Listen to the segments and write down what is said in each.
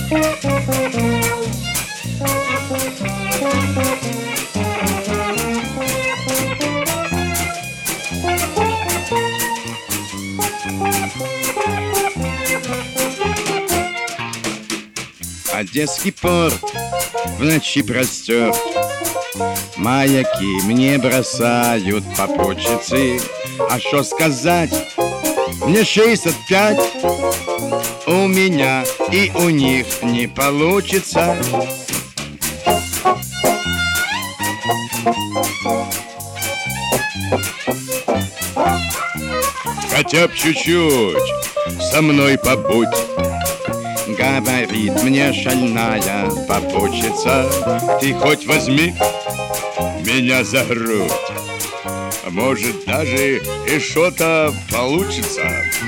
Одесский порт в ночи простер, маяки мне бросают попутчицы. А что сказать, мне 65, у меня и у них не получится. Хотя б чуть-чуть со мной побудь, говорит мне шальная попутчица. Ты хоть возьми меня за грудь, может даже и что-то получится.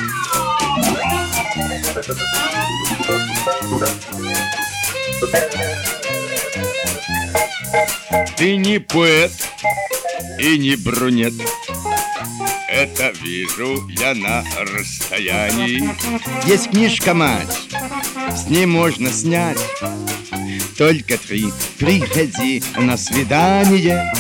Ты не поэт и не брюнет, это вижу я на расстоянии. Есть книжка, мать, с ней можно снять. Только ты приходи на свидание.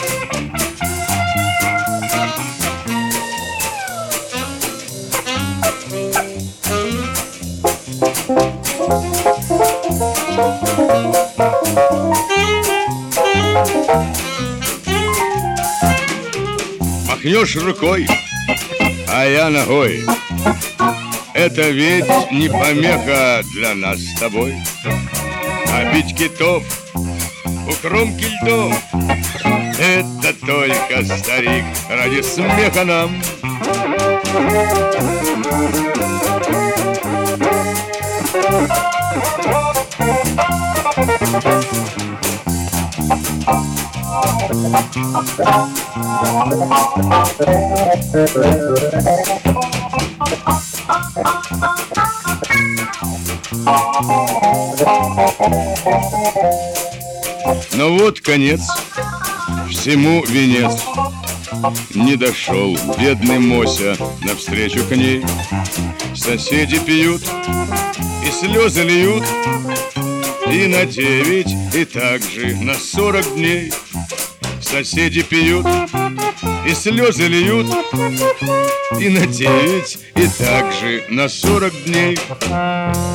Махнешь рукой, а я ногой. Это ведь не помеха для нас с тобой. А бить китов у кромки льдов — это только, старик, ради смеха нам. Но вот конец, всему венец. Не дошел бедный Мося навстречу к ней. Соседи пьют и слезы льют, и на 9, и также на 40 дней. Соседи пьют и слезы льют, и на 9, и также на 40 дней.